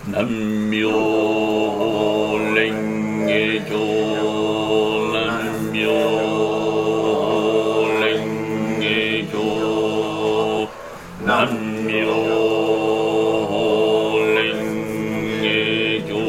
南無蓮華経南無蓮華経南無蓮華経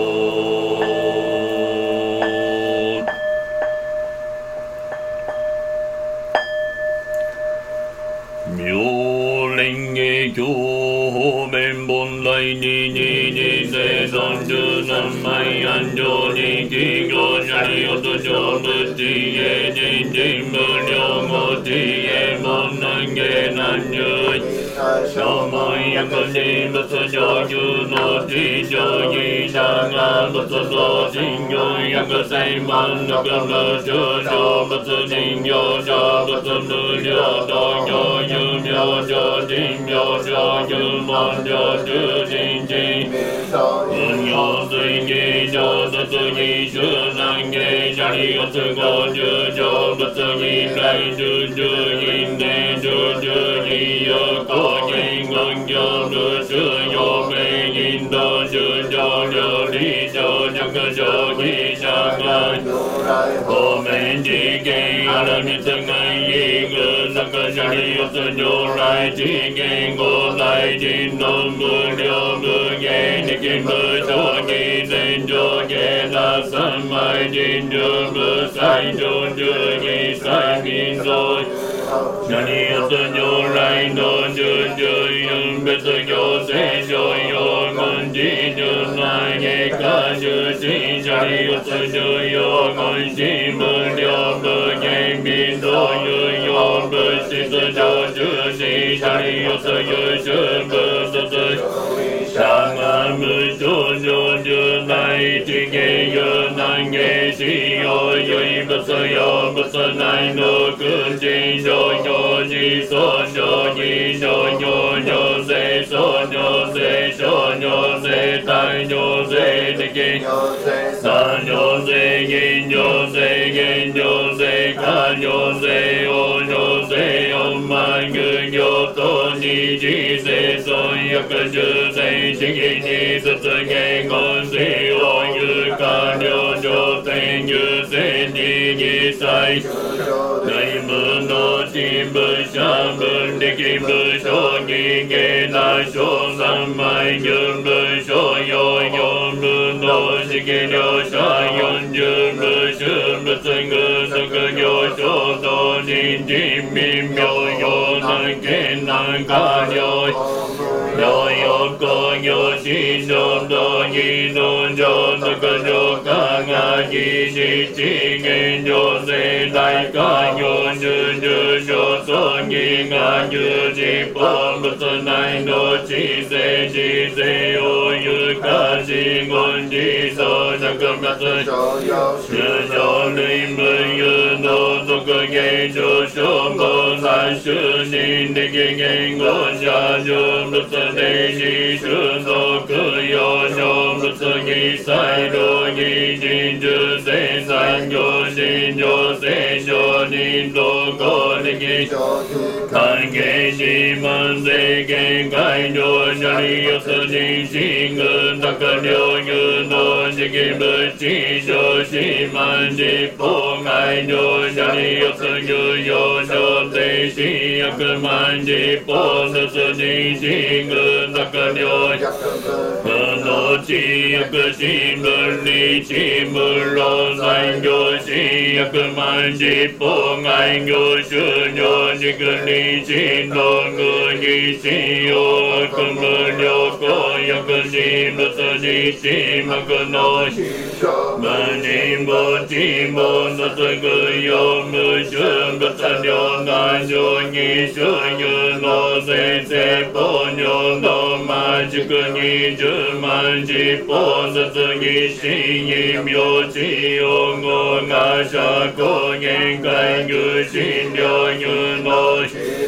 妙蓮華経弁本来にに生存十何枚安常に企業者におと上無知へ人人無量無知へ門難下難入小門薬人仏上級の地上義者が仏道信行薬世万六無中小仏人行者仏無量道行有名上人名上有門上中人人運用水義上卒義修難下者利を都合十上仏義来十十因年十十義有公人運行無数用名引導十上料理上弱上義者が法面自見あらみつがいぐ中者利を都如来自見五大人の無量無限力無常義全上下な三昧人流無最上十義最貧道者によつ如来の十十因別行正常用軍事十内外科十心者によつ十用軍事無量無限貧道有用物質上十心者によつ有種物質者が無常上十内一芸有難芸使用唯物用物内の軍人上行事相上義上行上世相上世小上世大上世力三上世銀上世銀上世下上世王上世四万具行等二次世尊薬十世四義二卒言言世王有下領上天有世二義祭内部の人部者分力部将棋芸な小三枚順部小用四部の式量者四十部種物具職業小道人人民病用難県難下領療養工業新上道義の上特上化が義士地現上世大化業十十上葬儀が有事法物内の知性知性を有価死言自相着物主上類無有の俗芸上昇も三種人力言語者上物霊視種族用上物義祭老義人寿生産業信上聖上人道公力関係し万世限界上者利よす人心軍高領有の時期物地上し万実法外上者利よす有用上帝死薬万実法すす人心軍高領無の地薬心分離地無論産業死薬万実法外業収入軸理心道具義使用悪無量公約事物理地幕の無人母地母のすぐ用無種物量難上義収入の先生法尿の魔塾二十万実法卒義死異名地用語が社交限界有心量有の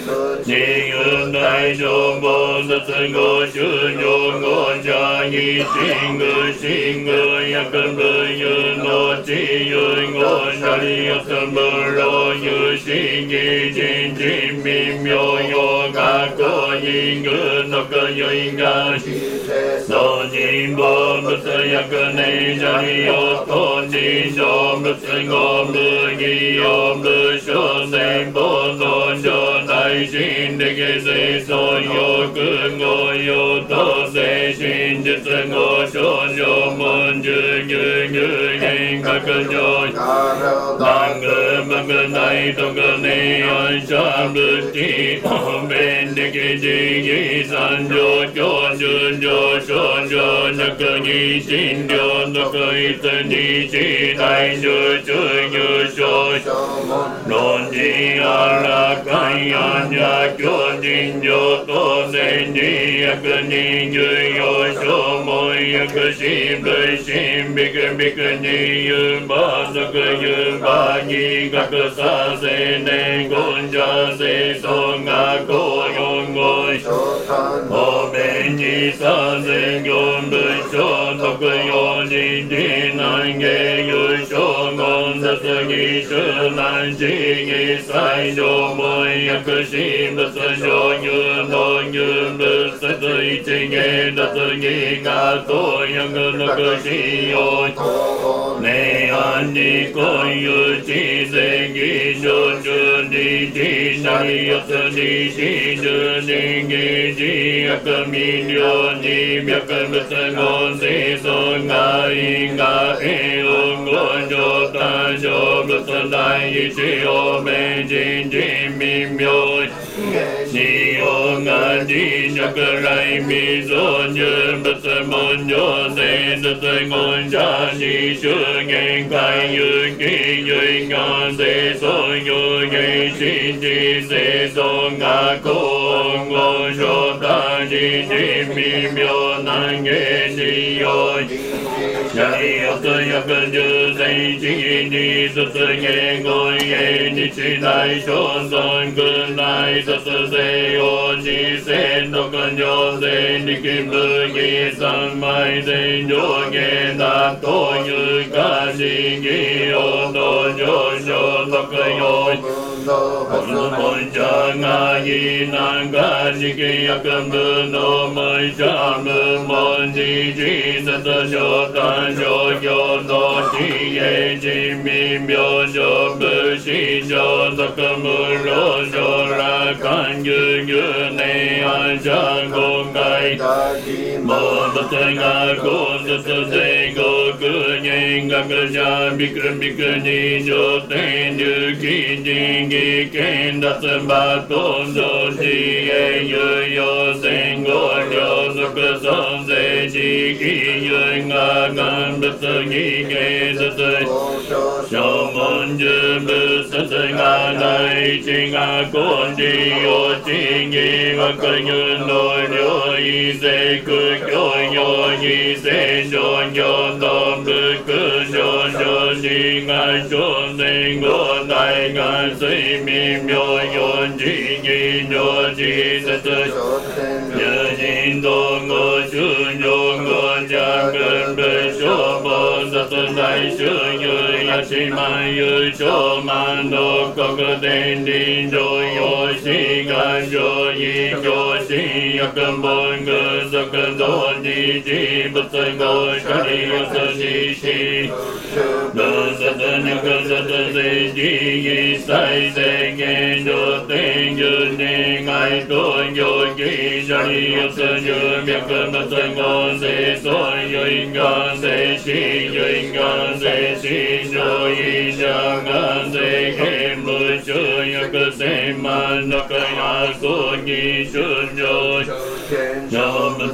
云大众菩萨成果修用我家一心个心个呀根本有诺基云我家里有什么若有心一心精明妙有个个因个那个有因个所以我们这样个内家里有多金我们这个不一我们说内不做就内心的个谁所有个我有多谁心的这个说有门就应该个就那个那个内头个内安上不地后面的个第一三就说那个你心就那个一生你期待就有说论地阿拉看呀呀就你就多在你呀个你就有说么呀个心不心别个你有把那个有把你个啥子能公家谁说啊个用我我们你啥子用不说那个有你的难给有说我那是你是难经一塞就么呀个心不是说有那有不是这一切也那是你啊多样个那个心有内安你个有几岁你就你的那有是你心就你的呀个米有你别个不是我谁说啊应该我就大就不是在一起我们紧紧密妙你有俺的那个来米做你不是梦就谁的在我家你是应该有给有俺谁所有给心的谁说俺公我说大紧紧密妙难给你有要这样跟着谁经你这是也我也你期待说算跟来这是谁有你谁都跟着谁你给不给三买谁就给他多有个心给有多就那个有我讲啊一难个你给呀根本都没想不梦你记得就当就有多体验精明妙就不信就那个不若就来看有内安上公开我的这个故事是这个个人个家比个你就等于给你给的什么动作你也有生活有那个上在几个人啊干不是你给的是小梦就不是这个来情啊过去有经验我个人都有一些个有一些就有都不可就你爱说那个来个水面妙有经验有记得有心多我就有我家根本说不得是来说有呀起码有说满都各个点点就有心感就一有心呀根本个这个多你记不是我家里有自己心都是那个是第一赛在眼中等有你爱多有一家里有自己别个不是我谁所有一个谁心有一个谁心有一家个谁给不就有个谁嘛那个呀所以就有不是就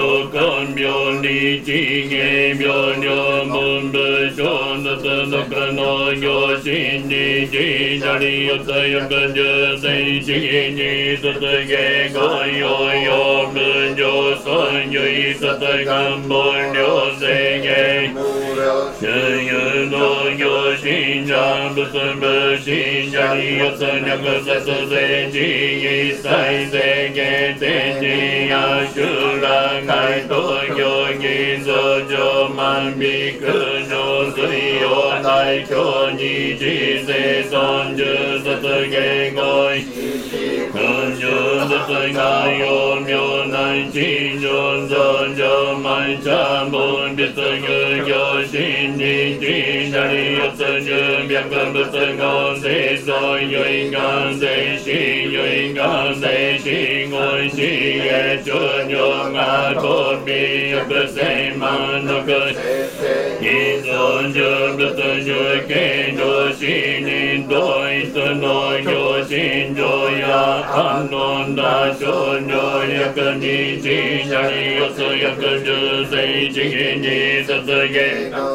biểu con biểu ni chi nghe biểu nhớ môn bê cho nó tân nó cần nó nhớ xin đi chi ra đi ở tây ở cần nhớ tây chi ni tây tây nghe gọi yo bê yo soi như tây tây cam bồi nhớ tây nghe chơi nhớ nó nhớ xin ra bê tây bê xin ra đi ở tây nhớ tây tây tây chi sai tây nghe tây chi a sư la ngài tôi nhớ nhìn giờ cho man bị cơ nó dưới ô này cho nhị chi sẽ son chữ rất tôi nghe ngồi cơn nhớ rất tôi ngài ôm nhớ này chi nhôn giờ cho mai cha bốn biết tôi nhớ xin đi chi ra đi ở tôi nhớ biết cơn biết tôi ngon thế rồi nhớ ngon thế chi nhớ ngon thế chi ngồi chi nghe cho nhớ ngã tốt bị ở sẽ mà nó cơ nhìn rồi nhớ biết tôi nhớ cái đồ xin nhìn đôi tôi nói nhớ xin rồi ăn non đã cho nhớ cần đi chi ra đi ở tôi cần nhớ dây chi nhị rất tôi nghe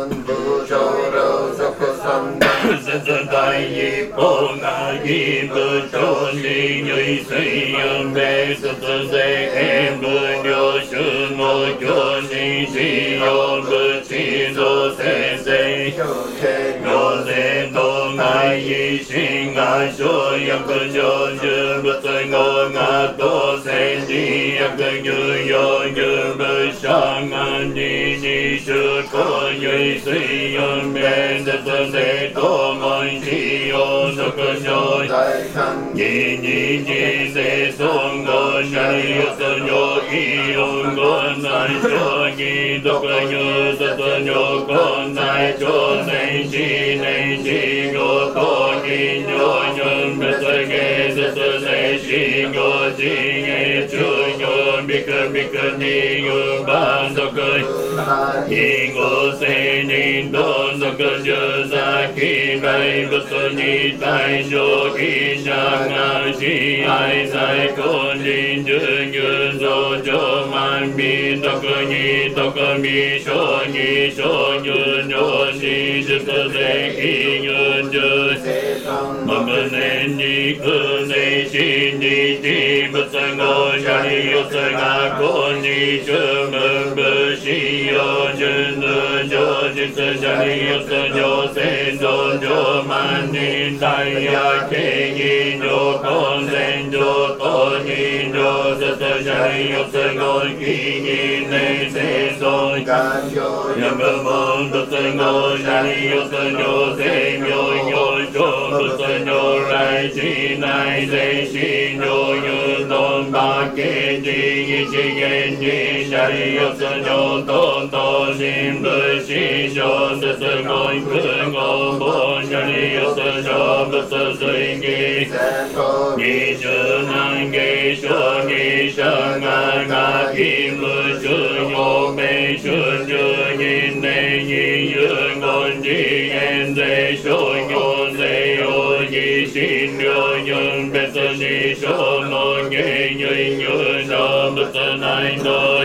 rất rất đại nhị bố ngã nhị bơ cho nhị nhị xây âm bê rất tôi dây em bơ nhớ sư ngồi cho nhị chi ôn bơ chi đô thế dây đô thế đô ngại nhị sinh ngại cho yam cơ nhớ nhớ bơ tôi ngồi ngã đô thế đi yam cơ nhớ bơ sang ngàn nhị nhị sư có nhị xây âm bê rất tôi dây đô ngồi chi ôn rất cơ nhớ nhị nhị nhị dây xuống ngồi nhị cơ nhớ y ôn ngôn này cho nhị đô cơ nhớ rất tôi nhớ con này cho này chi nhớ có nhị nhớ bê tôi nghe rất tôi dây chi nhớ chi nghe chưa nhớ biết cơ nhị nhớ ban đô cơ nhị ngô se nhìn đôn đô cơ nhớ ra khi bay bê tôi nhị tay nhớ khi nhạc ngà chi ai dài con nhìn nhớ rồi cho man bi đô cơ mi cho nhớ chi dư cơ dê khi nhớ mà mơ nên nhị cơ nê chi nhị chi bơ sơ ngô cha đi ô sơ ngà con nhị chơ mơ bơ chi ô chân nơ cho dư sơ cha đi ô sơ nhô sen đôn cho man nhìn tay ya kê nhị nhô con sen nhô tô nhị nhô dư sơ cha đi ô sơ ngô ki nhị nê sen đôn nhờ mơ môn bơ sơ ngô cha đi ô sơ nhô sen nhô cho bơ sơ nhô rai chi nai dê chi nhô tôn ba kê chi gen chi cha đi ô sơ nhô tôn sim bơ chi cho bơ sơ ngôi cơ ngô bồ cha đi ô sơ cho bơ sơ duy nghi nghi chơ năng nghi cho nghi sơ ngà kim lơ chơ nhô bê chơ chơ nhìn nê nhi yơ ngon chi en dê cho nhô dê ô nhi xin nhô nhân bê sơ nhi cho ngô nghe nhơ nô bê sơ nai nô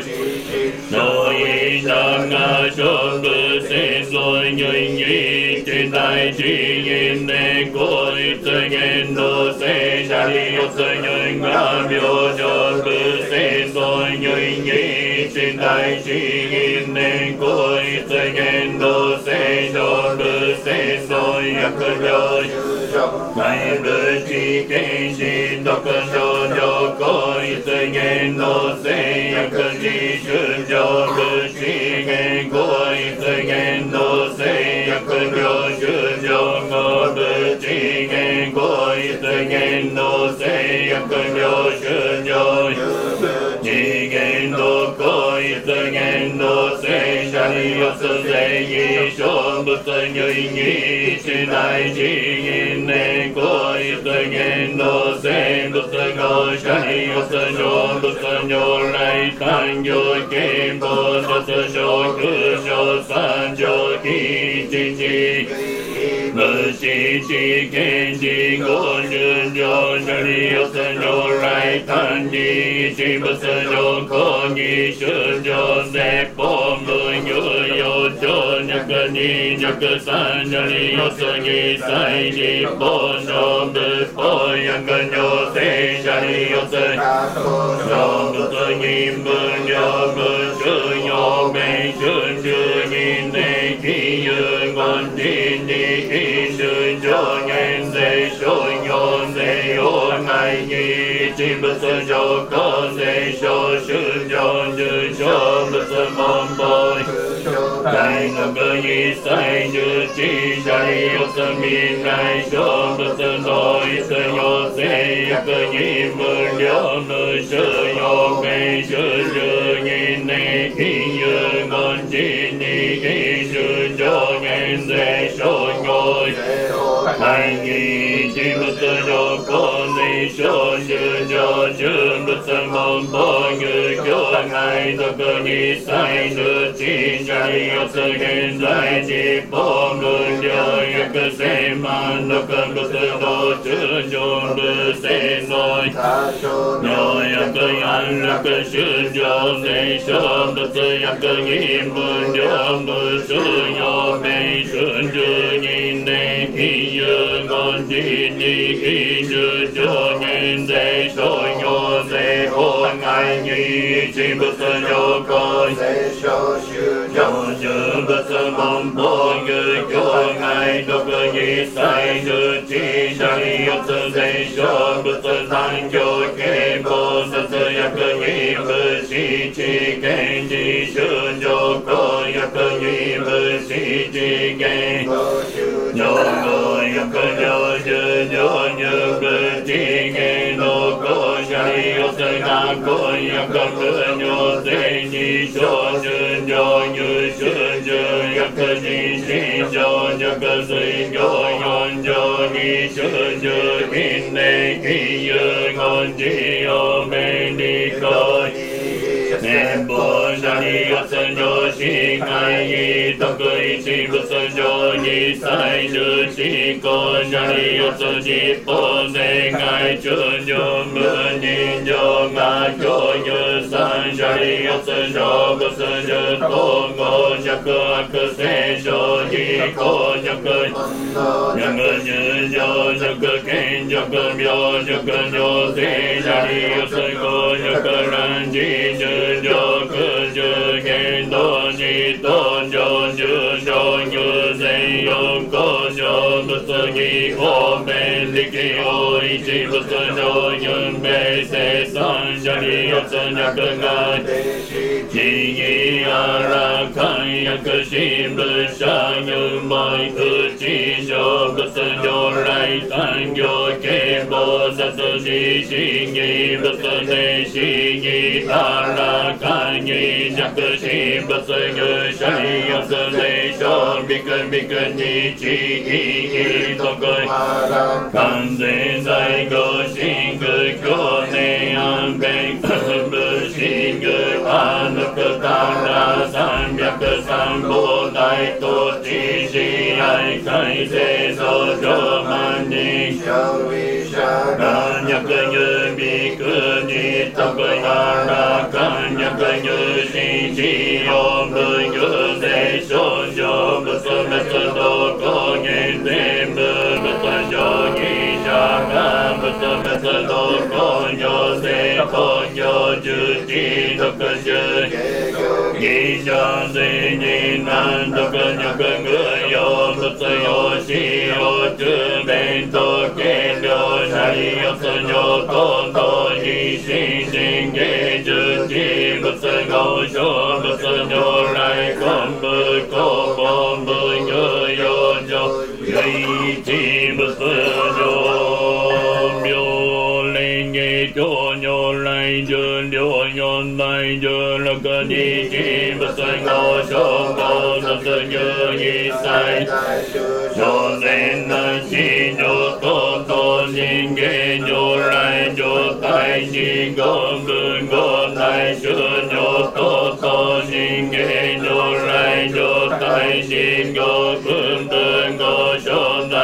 nô y năng ngà cho bê sen rồi nhơ nhi trên tay chi nhìn nê côi sơ nghe nô se cha đi ô sơ nhơ ngà biểu cho bê sen rồi nhơ nhi trên tay chi nhìn nê côi sơ nghe nô se cho bê sen rồi cơ nhơ ngày bê chi kê chi đô cơ nhô côi sơ nghe nô se cơ chi chư cho bê chi nghe côi sơ nghe nô se cơ nhô chư cho ngô bê chi nghe côi sơ nghe nô se cơ nhô chư nhô chi nghe nô côi sơ nghe nô se cha đi ô sơ dê yi cho bê sơ nhơ nhi chi nai chi nhìn nê côi sơ nghe nô se bê sơ ngô cha đi ô sơ nhô bê sơ nhô rai tan nhô kim bồ sơ nhô cứ nhô san nhô ki chi chi bờ chỉ khen chỉ có nhân do đi sơn do rai tan đi chỉ bờ sơn do có đi sơn do dẹp bỏ người nhớ yo cho nhắc đi nhắc san đi sơn đi sai đi bỏ nó bờ bỏ nhắc nhớ thế đi sơn do bờ nhìn bờ nhớ bờ chơi nhỏ bé chơi chơi nhìn đây khi giờ ngon đi đi khi đời cho nhanh dễ sôi nhon dễ ôn ngày nhị chỉ bất sơn cho con dễ cho sư cho như cho bất sơn mong bồi đại ngọc cơ nhi say như chi đại yêu sơn miên đại cho bất sơn nói sơn nhỏ dễ cơ nhi mừng nhớ nơi sư nhỏ mê sư sư nhìn này khi giờ ngon chi đi khi sư cho nhanh dễ sôi nhon hai nghi chỉ bất sơn cho con đi cho như cho chưa bất sơn mong bồi người cho ngày tôi cơ nhi say nữa chi đại yêu sơn hiện tại chỉ bỏ người đời cơ xem mà nó cần bất sơn đồ chưa nhon bơ xe nói rồi cơ ăn là cơ sư cho để cho bất sơn cơ nhìn mừng cho bơ sư nhỏ bé sơn chưa nhìn đây khi giờ ngon đi đi khi giờ cho nhìn đây sôi nhỏ dễ ôn ngày nhị chỉ bất sơn cho con cho nhớ bất sơn mong bồi người cho ngày đâu cơ nhi say như chi đại yêu sơn dễ cho bất sơn thanh cho kê bồ sơn sơn yak cơ nhi bơ chi kê chi sơn cho con yak cơ nhi bơ chi kê nhớ người yak cơ nhớ bơ chi kê nô có đại yêu sơn ta có yak cơ nhớ dễ nhi cho như sơn yak cơ nhi cho yak cơ dễ cho nhi sơn in này khi giờ ngon chi ô mê đi coi nên bố ra đi ở sơn cho chi ngày nhi tâm cười chi bất sơn cho nhi sai như chi con ra đi ở sơn chi bố để ngày trơn cho mưa nhìn cho ngài cho như san ra đi ở sơn cho bất sơn cho tô ngô nhạc cơ xe cho nhi có nhạc cơ như nhạc cơ khen nhạc cơ miêu nhạc cơ nhô thế ra đi ở sơn có nhạc cơ ran chi như cho cơ như khen to nhi tôn cho như dây ông có cho bất sơ nhi ô bê lý kỳ ôi chi bất sơ cho nhân bê xe san cho đi ở sơn nhạc cơ ngài chi nhi a ra khai nhạc cơ sim bê sa như mai cơ chi cho bất sơ cho rai tan cho kê bồ sa sơ chi nhi bất sơ đề chi nhi a ra khai nhi nhạc cơ sim bất sơ như say ở sơn đề cho bi cơ nhi chi to cười can dễ dạy cơ xin cười cơ ne an bê bơ xin cười an cơ ta ra san nhạc cơ san bồ đại tổ chi ai khai dễ cho man ni nhạc cơ như bi cơ nhi to cười a ra can nhạc cơ như si chi ôm đời nhớ dễ cho bất sơn đồ có nhìn thêm bất sơn cho nhi cha ca bất sơn đồ có nhớ dễ có nhớ chữ chi độc cơ chữ nhi cha dễ nhi nan độc cơ nhạc cơ ngựa yo bất sơn yo si yo chữ bên tô kê yo sai yo sơn yo tô nhi xin xin nghe chữ chi bất sơn ngô cho bất sơn yo rai con bơ có bom bơ nhớ yo gây chi bất sơn yo miêu lên nghe cho nhô lại dơ liêu nhon lại dơ là cơ đi chi bất sơn ngô cho ngô bất sơn nhớ nhi sai cho nên là chi nhô tô nhìn nghe nhô lại nhô tai nhìn ngô tai chưa nhô tô nhìn nghe nhô lại nhô tai nhìn ngô phương ngô cho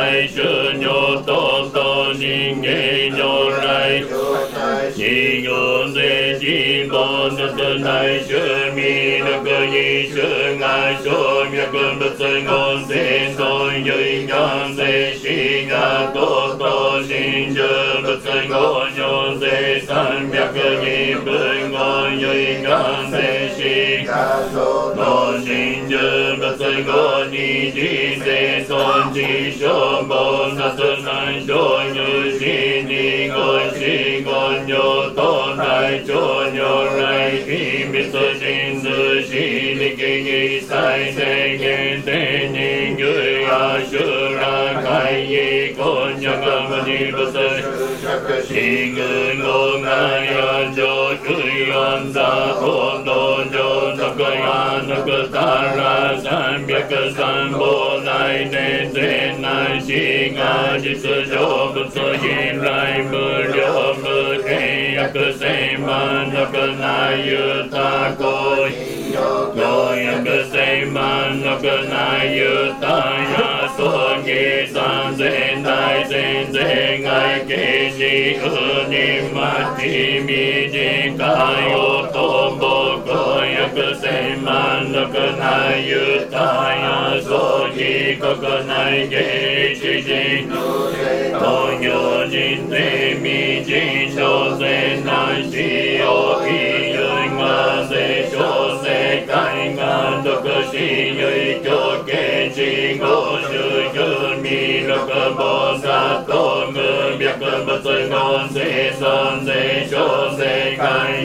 你有在心梦的真爱生命的个一生爱说灭个不曾我在所有影响在心啊多多心着不曾我有在三灭个一分我有影响在心多心着不曾我你的在son chỉ số bốn na sơn nan số như xin đi con xin con nhớ tôn đại chỗ nhớ rai khi biết sơ xin sư xin đi kỳ nghi sai thế nghe thế nhìn người à sư ra khai yi con nhớ cầm đi bơ sơ xin người ngô ngài à cho cười an ra thôn đồn cho nó cười an nó cười ta ra san biết cơ san bồ lại nên thế này chỉ ngã chỉ sự cho bất sự hiện lại mưa gió mưa cây cơ se man cơ nai như ta coi coi cơ se man cơ nai như ta ya so nghe san sen đại sen sen ngày kế gì ở niệm mà chỉ mi chỉ kai ô tô bồ coi cơ se man cơ nai như ta ya so nghe cơ nai kế chỉ tôi nhớ chính thế mi chỉ cho se nai chỉ ô ý ơi mà se cho se cái ngã được cơ chỉ ơi cho kế chỉ ngô sư nhân mi được cơ bỏ ra tôi ngờ biết cơ bất thời ngon se san se cho se cái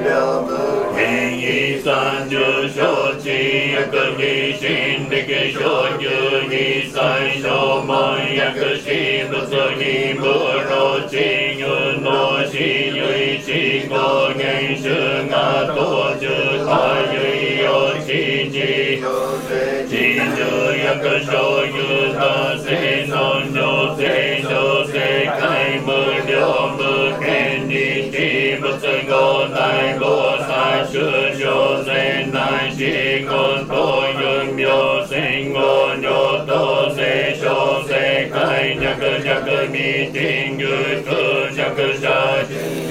hình ý san chưa cho chi cơ nghi xin để kế cho như nghi sai cho mọi cơ chỉ bất thời nghi mưa rồi chi như nói chi như chi ngô ngày xưa ngã tổ chưa thay như yo chi chi chi như cơ cho như ta sẽ non cho se cái mưa điều mưa khen đi chi bất thời ngô đại bộ sai xưa cho se nai chi con tôi dương biểu sinh ngô nhô tô se cho se cái nhạc cơ mi tình như cơ nhạc cơ sai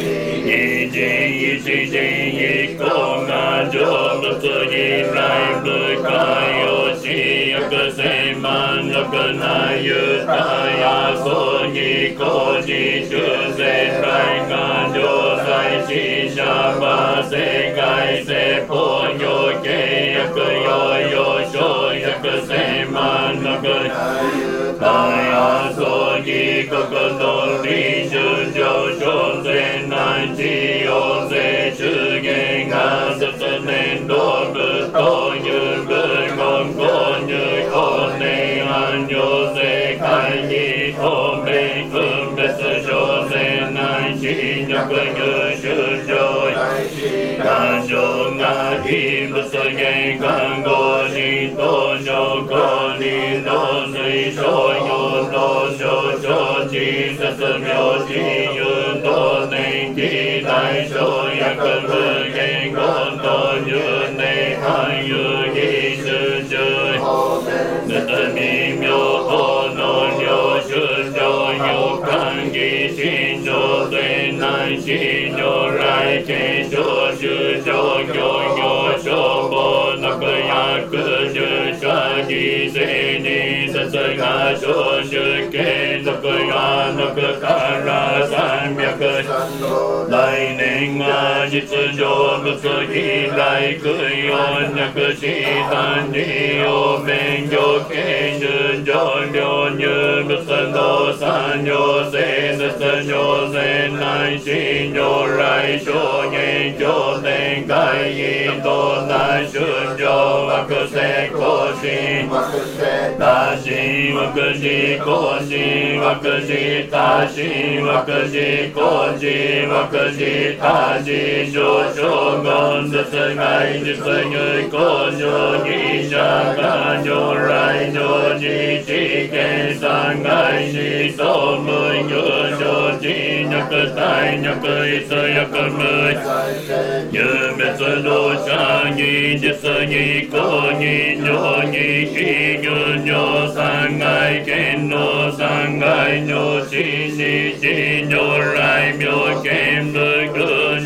yi chi con ngã cho bất tự yi rai bởi cái ô chi cơ se man cơ nai như ta ya so yi ko chi chưa se rai ngã cho sai chi sha ba se cái se po nhô ke cơ yo cho cơ se man cơ ta ya so yi cơ đồ đi chư cho se nai chi ô se chư nghe ngã sơ nên đô bơ to như bơ ngon con như con ne an yo se khai yi thô mê phương bê sơ cho se nai chi nhạc cơ như chư cho ca cho ngã kim bơ sơ nghe càng go ni to cho con ni đô xây cho yo đô cho chi sơ miêu chi như đô nên chi đại cho ya cơ mơ nghe con to như ne hai như yi sư chơi người ta mi miêu ho no yo sư cho yo càng gi xin cho tuệ nai chi cho rai ke cho sư cho yo cho bo na cơ ya cơ chư cha gi se ni sa sa ga cho sư ke na cơ ya na cơ ka ra san mya cơ lai nên ma ji sư cho bất cơ hi lai cơ yo na cơ si tan ni o men yo ke như yo như bất san do san yo se na san yo se nai si yo rai cho nghe cho tên cái yi to na shun yo wa cơ se ko si ta si wa cơ si ko si wa cơ si ta si wa cơ si ko si wa cơ si ta si cho ngon de se ngai de se như ko yo ni sha ga yo rai yo ni chi ke san ngai si so mười như cho chi nhạc cơ tai nhạc cơ sơ nhạc cơ mười như mẹ sơ đô cha nhi de sơ nhi ko nhi nhô nhi chi như nhô san ngai ken no san ngai nhô chi ni chi nhô rai myo kem đôi cơ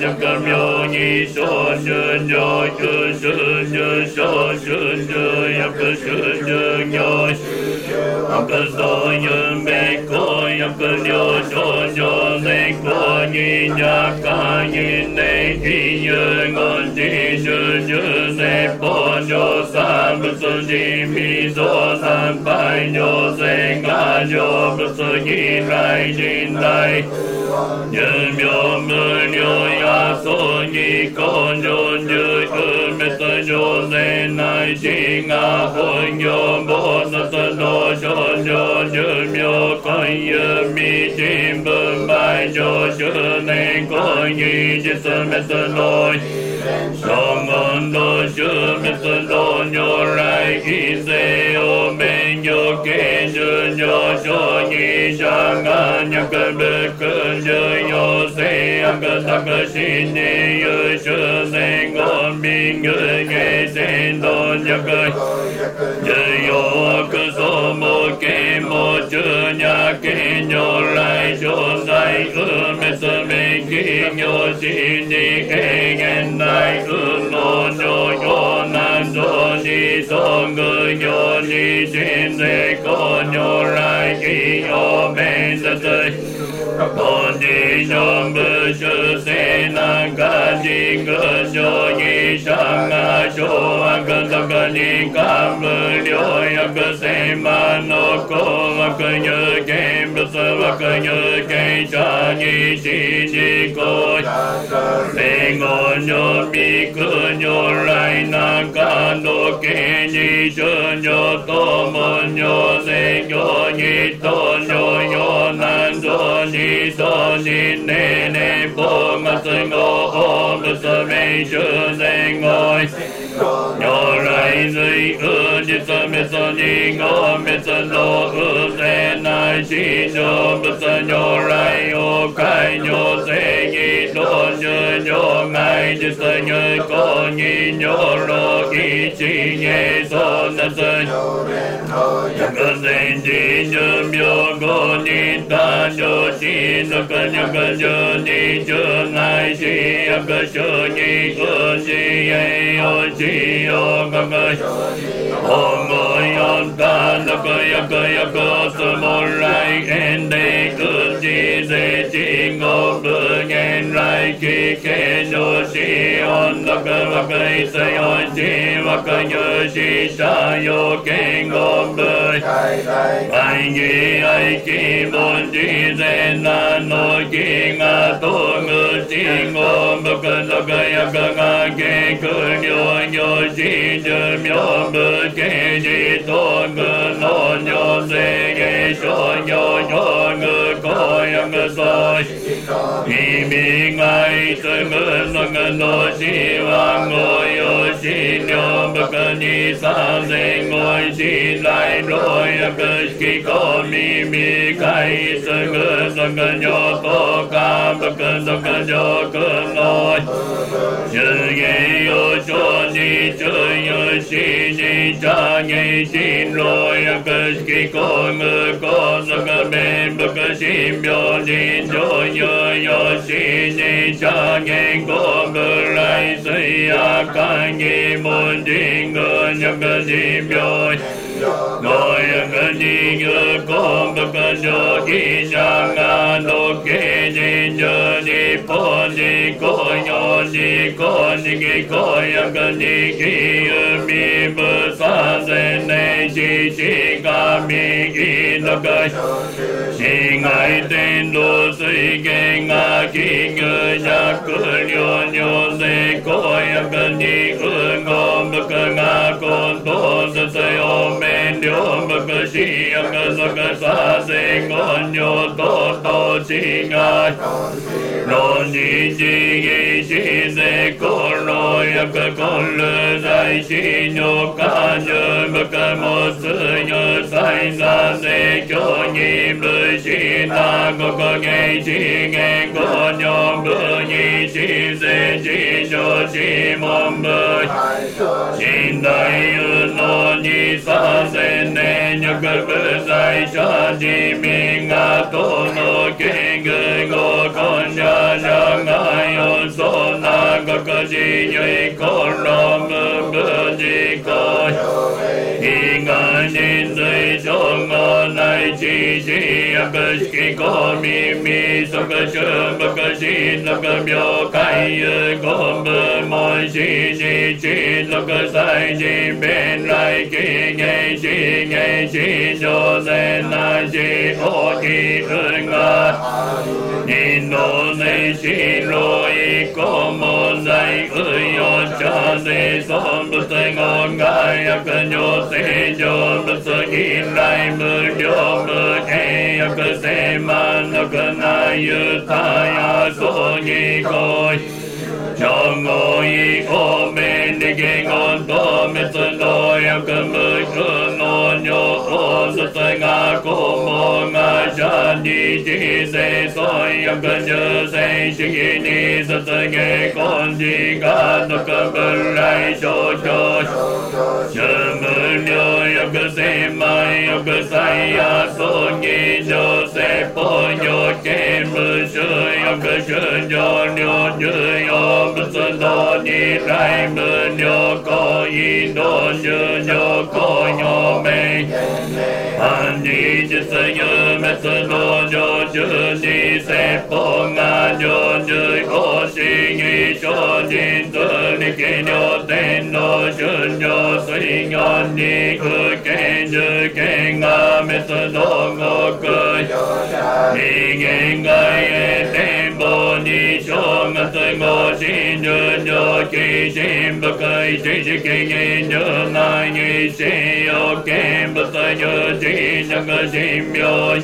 你说真就就是就说真就也不是真有，那个所有美国也不留说就美国你家干你内地人我地是就是波就三不是你米做三百就三个就不是一来进来。人苗木牛呀，所以公就没得就在那心啊，混有不是的多少就苗看也米金不买就是那个一就是没得多。上岸都是没得多牛来一些我们有给着就说一上岸那个不可。就有谁啊个那个心里有是谁我命有给谁都那个只有个什么给么这样给牛来就在没什么给牛心里给人来诺就有难做你送个有你现在个牛来给有没得罪我的上不是谁那个几个就一上啊就啊个那个你看不了呀个谁嘛那个我个有给不是我个有给上你心里个谁我有米个有来那个都给你这就多么有谁有你多有难做你说你奶奶不嘛是我不是没学在我要来最恶你怎么说你我没知道恶在哪心就不是要来我看有谁一多就爱就是有个你有了一起也说那是一个人的就没有个你大就心那个就你就爱心一个说你个心也有心有个个我们要打那个一个什么来人的个心在经过不言来给就心那个我个是有心我个有心上有给我们爱你爱给我的人那诺给我多个心我不跟那个一个我给个有心就苗不给你多个诺有谁给说有个个样个说你明爱这个那个诺希望我有心了不跟你上人我心来了一个几个秘密开这个那个要多干不跟那个就跟我人也有说你这有心你长眼睛了一个几个我个那个没不跟心表你就有心你长眼过不来谁呀看你们这个那个心表我也跟你个公不跟着你讲啊，都给你着你破你个有你个你给个也跟你给米不三在内心心个米给那个心爱的都是给我给个呀个有在个也跟你我不跟我个都是在我们。留不个西呀个那个啥子我牛多多情啊，若你自己现在过了一个过了在心有感觉不个么子有在那在叫你不是那个给情给我牛不一起在心有心梦不现在有诺你啥子那那个不在下地名啊，多诺给个我看家让我有说那个 chi nhị con lo mơ bơ chi coi hi ngài nhìn thấy cho ngõ này chi chi cơ chi có mi so cơ chơ bơ cơ chi nó cơ biểu cái có bơ môi chi chi nó cơ sai chi bên lại chi nghe chi cho nên là chi ô chi ngài nhìn đồ này chi rồi có một ngày yo cha de son bơ tay ngon gai cơ nhô te cho bơ tay in lại mơ yo mơ e cơ se man cơ na yu ta ya so ni coi cho ngồi ô men đi ghé ngon to mẹ sơn đôi cơ mơ cơ non yo ô bơ tay ngà cô mô ngà cha đi chi se soi cơ nhớ se chi ni sa sa nghe con chi ca nó cơ bơ lại cho chờ mơ nhớ cơ se mai cơ say ya so ni cho se po yo che mơ chơi cơ chơi yo yo bơ sơn đôi ni rai mơ yo có in đôi yo có yo mê anh đi chỉ say nhớ mẹ sơn đôi yo chơi đi se po ngà yo chơi có suy nghĩ cho nhìn tôi đi kê yo tên nó chơi yo suy ngon đi cười kê ngà mẹ sơn đôi ngô cười đi nghe ngay tên bồ đi cho mẹ sơn ngô xin nhớ kỳ xin bậc cây chỉ kỳ nghe nhớ ngay nghe xin ok bậc cây nhớ chỉ nhớ ngờ xin nhớ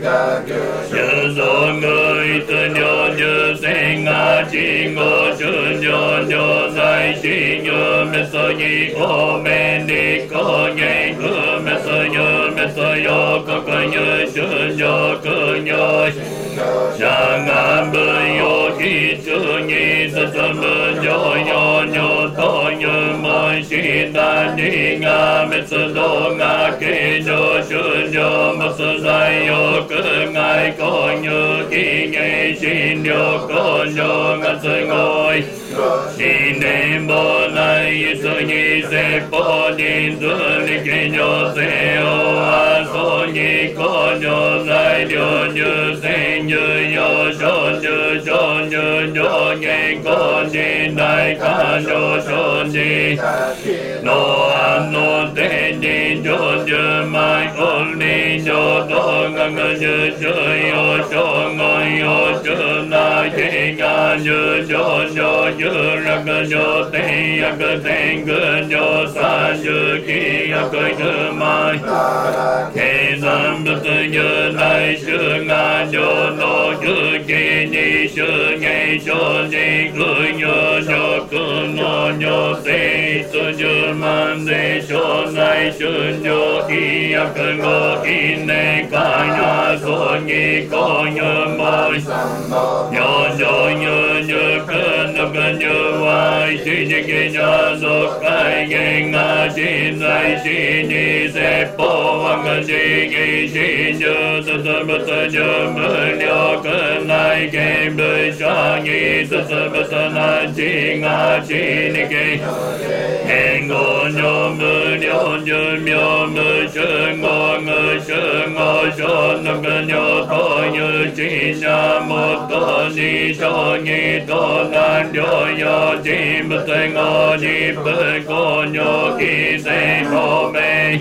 nhớ rồi người tôi nhớ sen ngã chỉ ngô nhớ dài chỉ nhớ mẹ sơ nhi ô mẹ đi có nhẹ mẹ sơ yo có nhớ cơ nhớ cha ngã bơi yo khi chưa nhi sơ mơ yo to nhớ môi chỉ ta đi ngã mẹ sơ đô ngã kê yo mẹ sơ dài yo cơ ngài có nhớ khi nghe xin yo có yo ngã sơ ngồi xin đem bồ này sơ nhi sẽ bồ đi sơ đi kê yo sẽ ô a sơ nhi có yo dài yo như sẽ như yo cho yo nghe con đi đại ca yo đi no an no te đi yo mai ôn đi yo to ngang như yo cho ngồi yo cho na che nga như yo ra yo te yo sa như ki cơ mai ke nam bơ như đại sư nga yo no như ki ni sư nghe cho ni cười nhớ cơ no te sư như man de cho nai sư yo ki cơ ngô ki ne ka nya so ni có nhớ môi nhớ cơ nhớ hoài chỉ như ki nhớ do cái nghe nga chỉ nai chỉ ni se po hoàng chỉ nhớ nhớ mơ cơ nai ke bơi cho nhi sơ na chỉ nga chỉ ni ke hẹn ngô nhớ mơ chơ ngô cho cơ nhớ to như chỉ nhà một to ni cho nhi to nan yo chỉ bơ tay ngô ni bơ cô nhớ khi se ho mê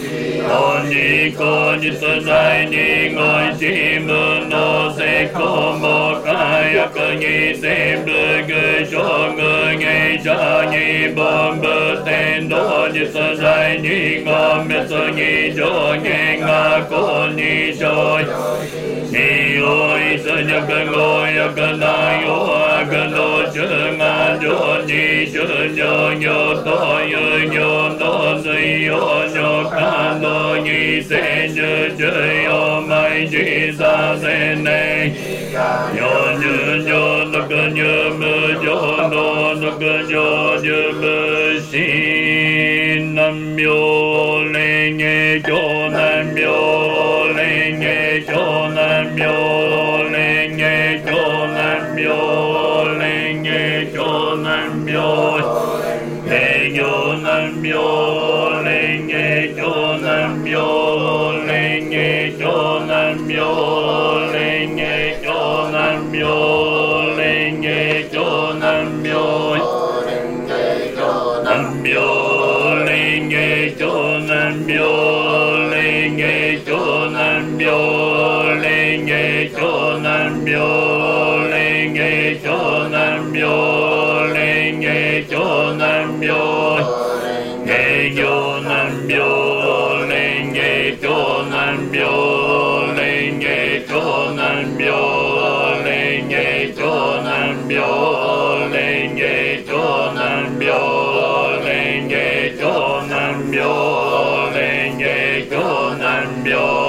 con như sơ dài ni ngồi chỉ mơ nó sẽ có một ai cơ nhi xem đời người cho người nghe cho nhi bom bơ tên đó như sơ dài ni ngon mẹ sơ nhi cho nghe ngà con nhi rồi ni ôi sơ nhớ cơ ngồi cơ nai ô cơ nô chơ ngà cho nhi chơ nhớ to nhớ to dây ô nhớ ca nô nhi sẽ nhớ chơi ô mai chỉ ra sẽ này nhớ nó cơ nhớ mơ nó cơ nhớ mơ xin nam mô lê nghe cho nam mô lê nghe cho nam mô lê nghe cho nam mô lê nghe cho nam mô Nam